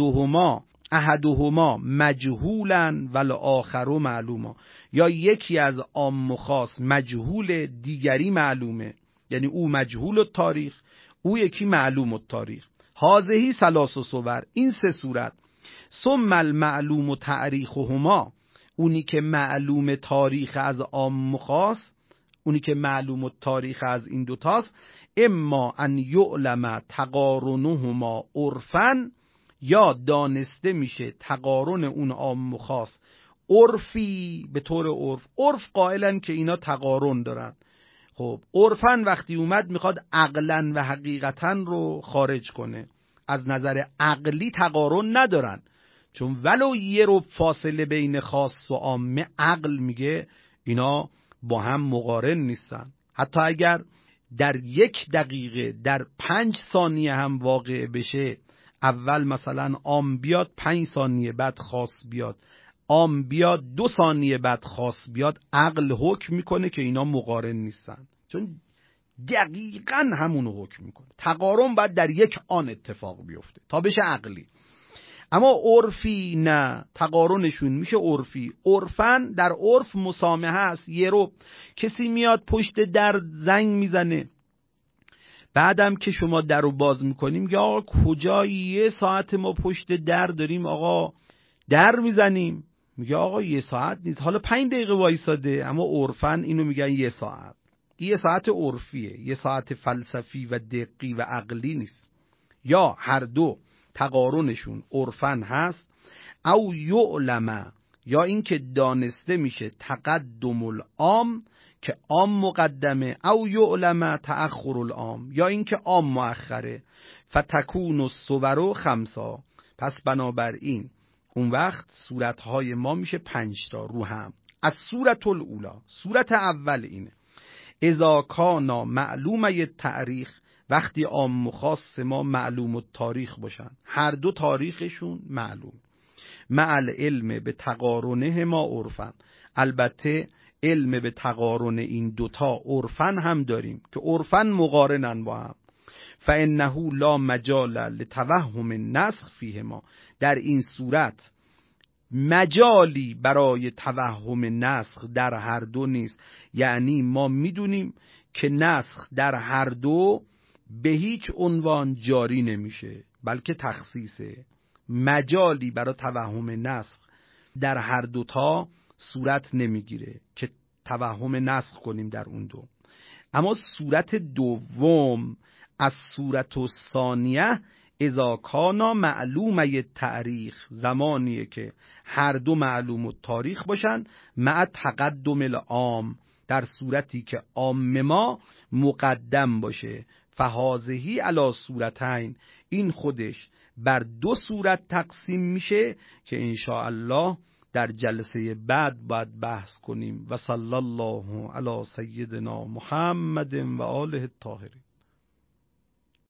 احدهما مجهولا والآخر معلوما، یا یکی از عام و خاص مجهول دیگری معلومه، یعنی او مجهول التاریخ او یکی معلوم التاریخ. هذه ثلاث صور، این سه صورت. ثم المعلوم تاریخهما، اونی که معلوم تاریخ از عام و خاص، اونی که معلوم التاریخ از این دوتاست، اما ان یعلم تقارنهما عرفا، یا دانسته میشه تقارن اون عام و خاص عرفی، به طور عرف قائلن که اینا تقارن دارن. خب عرفاً وقتی اومد میخواد عقلاً و حقیقتاً رو خارج کنه. از نظر عقلی تقارن ندارن، چون ولو یه رو فاصله بین خاص و عامه، عقل میگه اینا با هم مقارن نیستن. حتی اگر در 1 دقیقه در 5 ثانیه هم واقع بشه، اول مثلا عام بیاد 5 ثانیه بعد خاص بیاد، عام بیاد 2 ثانیه بعد خاص بیاد، عقل حکم میکنه که اینا مقارن نیستن، چون دقیقاً همونو حکم میکنه. تقارن باید در 1 آن اتفاق بیفته تا بشه عقلی. اما عرفی نه، تقارنشون میشه عرفی. عرفن در عرف مسامحه است. یه رو کسی میاد پشت در زنگ میزنه، بعدم که شما در رو باز میکنیم، یا آقا کجایی؟ 1 ساعت ما پشت در داریم آقا در میزنیم. میگه آقا 1 ساعت نیست، حالا 5 دقیقه وایساده. اما عرفن اینو میگن 1 ساعت. 1 ساعت عرفیه، 1 ساعت فلسفی و دقیقی و عقلی نیست. یا هر دو تقارنشون عرفن هست. او یعلم، یا این که دانسته میشه تقدم العام، که عام مقدمه، او یعلم تأخر العام، یا این که عام مؤخره. فتکون الصور 5، پس بنابراین اون وقت صورتهای ما میشه 5 تا رو هم. از صورت الاولی، صورت اول اینه: اذا کانا معلومه تاریخ، وقتی عام و خاص ما معلوم التاریخ باشن، هر دو تاریخشون معلوم، مع العلم به تقارنه ما عرفن، البته علم به تقارن این دوتا عرفن هم داریم که عرفن مقارنن با هم. فانه لا مجال لتوهم النسخ فیهما، در این صورت مجالی برای توهم نسخ در هر دو نیست. یعنی ما میدونیم که نسخ در هر دو به هیچ عنوان جاری نمیشه، بلکه تخصیصه. مجالی برای توهم نسخ در هر دوتا صورت نمیگیره که توهم نسخ کنیم در اون دو. اما صورت دوم، از صورت الثانیه، اذا کانا معلومه تاریخ، زمانیه که هر دو معلوم التاریخ باشن، مع تقدم العام، در صورتی که عام ما مقدم باشه. فهذه علی صورتین، این خودش بر 2 صورت تقسیم میشه که انشاءالله در جلسه بعد باید بحث کنیم. و صلی الله علی سیدنا محمد و آله الطاهرین.